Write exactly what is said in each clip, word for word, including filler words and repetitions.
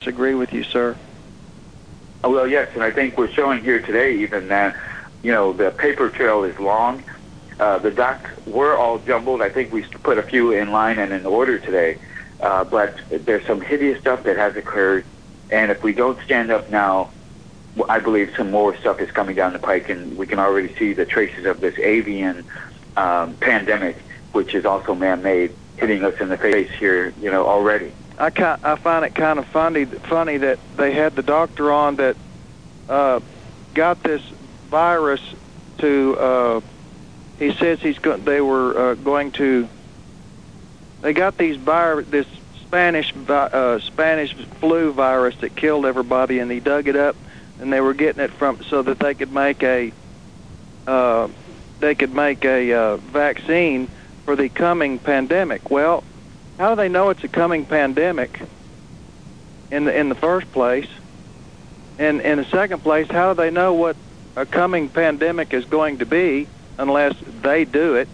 much agree with you, sir. Oh, well, yes, and I think we're showing here today even that, you know, the paper trail is long. Uh, the docs were all jumbled. I think we put a few in line and in order today. Uh, but there's some hideous stuff that has occurred. And if we don't stand up now, I believe some more stuff is coming down the pike, and we can already see the traces of this avian um, pandemic, which is also man-made, hitting us in the face here, you know, already. I, ca- I find it kind of funny, funny that they had the doctor on that uh, got this virus to, uh, he says he's go- they were uh, going to, they got these vir- this Spanish vi- uh, Spanish flu virus that killed everybody, and he dug it up, and they were getting it from so that they could make a uh, they could make a uh, vaccine for the coming pandemic. Well, how do they know it's a coming pandemic in the in the first place? And in the second place, how do they know what a coming pandemic is going to be unless they do it?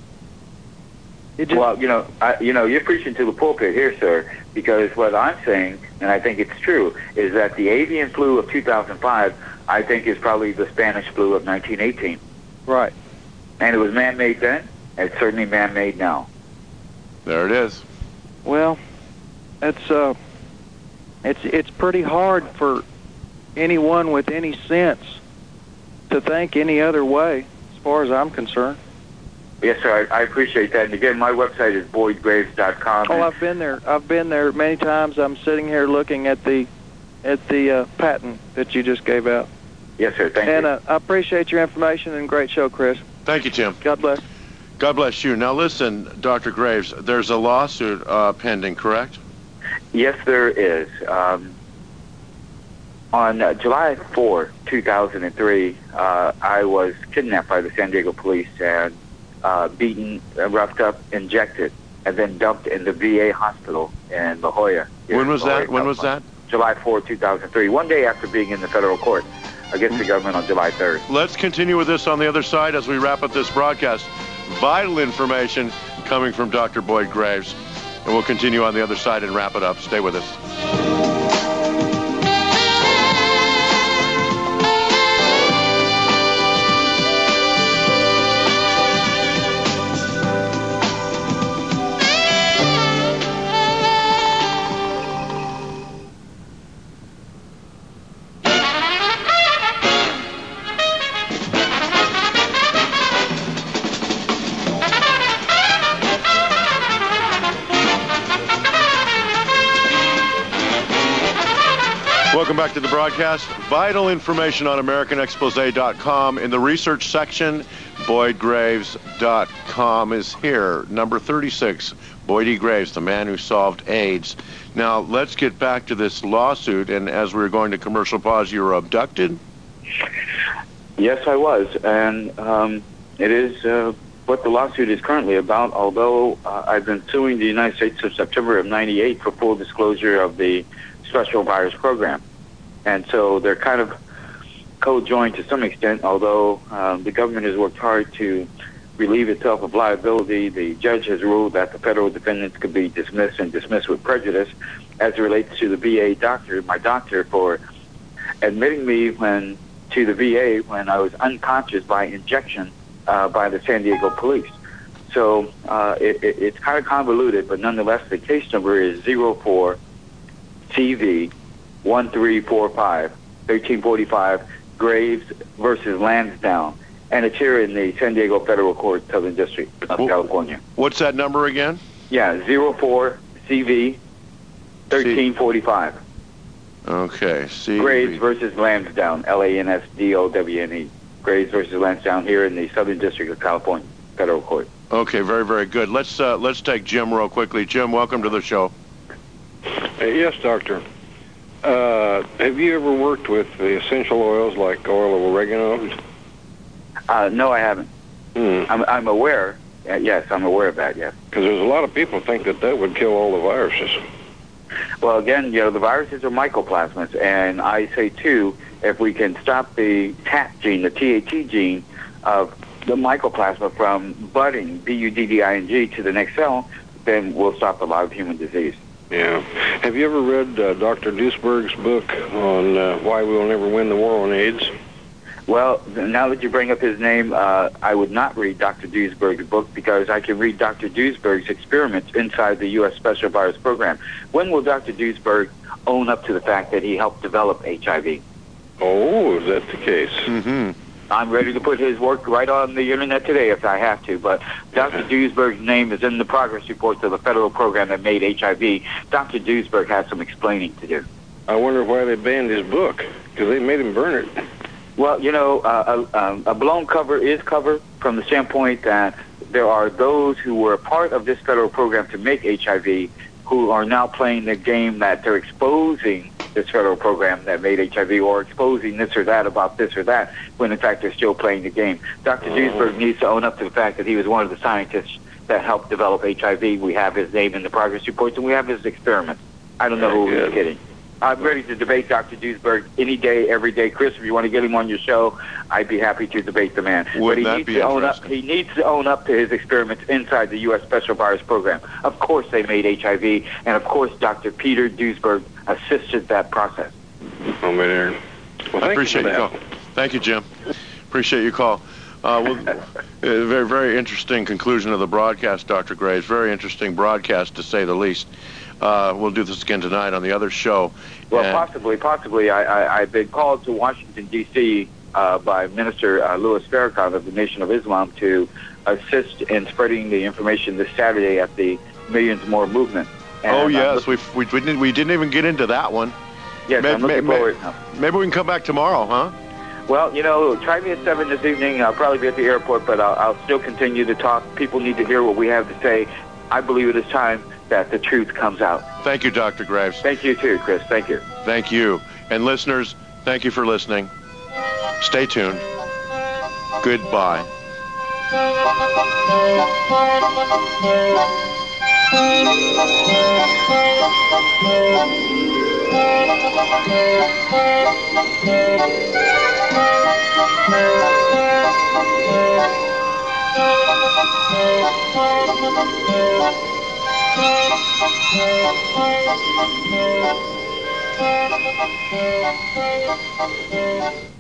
It just, well, you know, I, you know, you're preaching to the pulpit here, sir, because what I'm saying, and I think it's true, is that the avian flu of two thousand five, I think, is probably the Spanish flu of nineteen eighteen. Right. And it was man-made then, and it's certainly man-made now. There it is. Well, it's uh, it's it's pretty hard for anyone with any sense to think any other way, as far as I'm concerned. Yes, sir. I, I appreciate that. And again, my website is boyd graves dot com. Oh, I've been there. I've been there many times. I'm sitting here looking at the at the uh, patent that you just gave out. Yes, sir. Thank and, you. And uh, I appreciate your information, and great show, Chris. Thank you, Tim. God bless. God bless you. Now, listen, Doctor Graves, there's a lawsuit uh, pending, correct? Yes, there is. Um, on uh, July fourth, two thousand three, uh, I was kidnapped by the San Diego police and uh, beaten, uh, roughed up, injected, and then dumped in the V A hospital in La Jolla. When was that? When was that? July fourth, two thousand three, one day after being in the federal court against the government on July third. Let's continue with this on the other side as we wrap up this broadcast. Vital information coming from Doctor Boyd Graves. And we'll continue on the other side and wrap it up. Stay with us. Welcome back to the broadcast. Vital information on American Expose dot com. In the research section, boyd graves dot com is here. Number thirty-six, Boyd E. Graves, the man who solved AIDS. Now, let's get back to this lawsuit. And as we were going to commercial pause, you were abducted? Yes, I was. And um, it is uh, what the lawsuit is currently about, although uh, I've been suing the United States since September of ninety-eight for full disclosure of the special virus program. And so they're kind of co-joined to some extent, although um, the government has worked hard to relieve itself of liability. The judge has ruled that the federal defendants could be dismissed and dismissed with prejudice as it relates to the V A doctor, my doctor, for admitting me when to the V A when I was unconscious by injection uh, by the San Diego police. So uh, it, it, it's kind of convoluted, but nonetheless, the case number is zero four C V one three four five, thirteen forty-five, Graves versus Lansdowne. And it's here in the San Diego Federal Court, Southern District of well, California. What's that number again? Yeah, zero four C V thirteen forty-five. Okay, C V. Graves versus Lansdowne, L A N S D O W N E. Graves versus Lansdowne here in the Southern District of California Federal Court. Okay, very, very good. Let's uh, let's take Jim real quickly. Jim, welcome to the show. Uh, yes, doctor. Uh, have you ever worked with the essential oils like oil of oregano? Uh, no, I haven't. Hmm. I'm, I'm aware. Uh, yes, I'm aware of that, yes. Because there's a lot of people think that that would kill all the viruses. Well, again, you know, the viruses are mycoplasmas, and I say, too, if we can stop the T A T gene, the T A T gene of the mycoplasma from budding, B U D D I N G, to the next cell, then we'll stop a lot of human disease. Yeah. Have you ever read uh, Doctor Duesberg's book on uh, why we will never win the war on AIDS? Well, now that you bring up his name, uh, I would not read Doctor Duesberg's book because I can read Doctor Duesberg's experiments inside the U S Special Virus Program. When will Doctor Duesberg own up to the fact that he helped develop H I V? Oh, is that the case? Mm-hmm. I'm ready to put his work right on the internet today if I have to, but Doctor Duesberg's name is in the progress reports of the federal program that made H I V. Doctor Duesberg has some explaining to do. I wonder why they banned his book, because they made him burn it. Well, you know, uh, a, a blown cover is cover from the standpoint that there are those who were a part of this federal program to make H I V who are now playing the game that they're exposing this federal program that made H I V or exposing this or that about this or that when, in fact, they're still playing the game. Doctor Oh. Duesberg needs to own up to the fact that he was one of the scientists that helped develop H I V. We have his name in the progress reports, and we have his experiments. I don't know who Very he's good. kidding. I'm ready to debate Doctor Duesberg any day, every day. Chris, if you want to get him on your show, I'd be happy to debate the man. Wouldn't but he that needs be to own up. interesting? He needs to own up to his experiments inside the U S Special Virus Program. Of course, they made H I V, and of course, Doctor Peter Duesberg assisted that process. Oh, man, Aaron. Well, thank I appreciate you for your that. call. Thank you, Jim. Appreciate your call. Uh, well, uh, very, very interesting conclusion of the broadcast, Doctor Graves. Very interesting broadcast, to say the least. Uh, we'll do this again tonight on the other show. Well, And- possibly, possibly. I, I, I've been called to Washington, D C uh, by Minister uh, Louis Farrakhan of the Nation of Islam to assist in spreading the information this Saturday at the Millions More movement. And oh, I'm yes. looking- We, we, we, didn't, we didn't even get into that one. yes, May- I'm looking may- forward. Maybe we can come back tomorrow, huh? Well, you know, try me at seven this evening. I'll probably be at the airport, but I'll, I'll still continue to talk. People need to hear what we have to say. I believe it is time that the truth comes out. Thank you, Doctor Graves. Thank you, too, Chris. Thank you. Thank you. And listeners, thank you for listening. Stay tuned. Goodbye. Thank you.